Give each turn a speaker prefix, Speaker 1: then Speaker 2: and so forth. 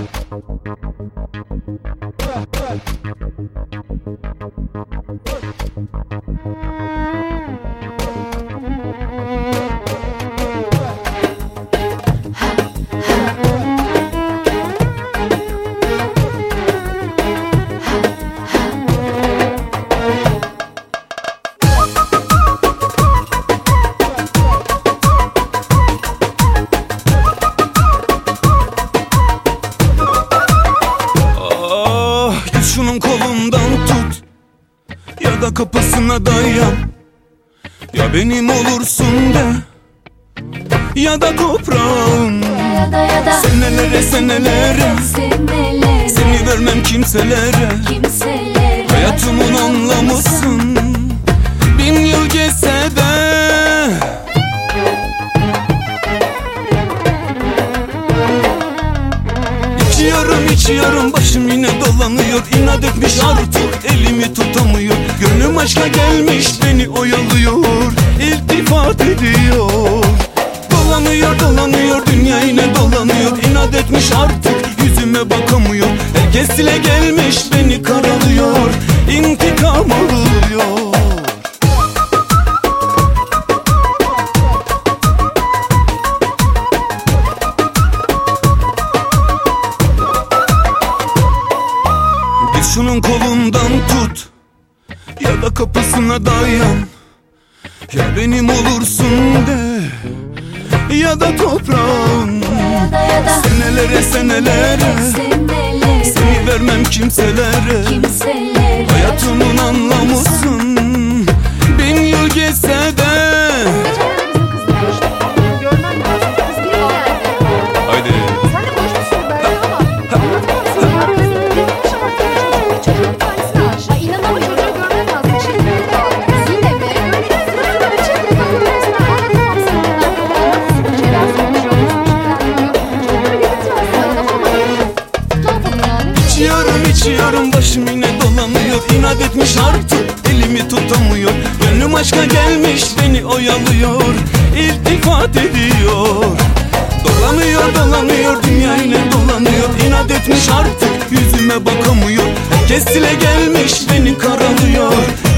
Speaker 1: Şunun kolundan tut ya da kapısına dayan. Ya benim olursun de ya da toprağım. Senelere senelere seni vermem kimselere. Hayatımın anlamısın, bin yıl geçse de. İçiyorum başım yine dolanıyor. İnat etmiş artık elimi tutamıyor. Gönlüm aşka gelmiş beni oyalıyor, iltifat ediyor. Dolanıyor dünya yine dolanıyor. İnat etmiş artık yüzüme bakamıyor. Herkes dile gelmiş beni karalıyor, intikam alıyor. Şunun kolundan tut ya da kapısına dayan. Ya benim olursun de ya da toprağın. Senelere senelere seni vermem kimselere. Hayatımın anlamısın, bin yıl geçse de. Haydi. İçiyorum başım yine dolanıyor. İnat etmiş artık elimi tutamıyor. Gönlüm aşka gelmiş beni oyalıyor, iltifat ediyor. Dolanıyor dünya yine dolanıyor. İnat etmiş artık yüzüme bakamıyor. Herkes dile gelmiş beni karalıyor,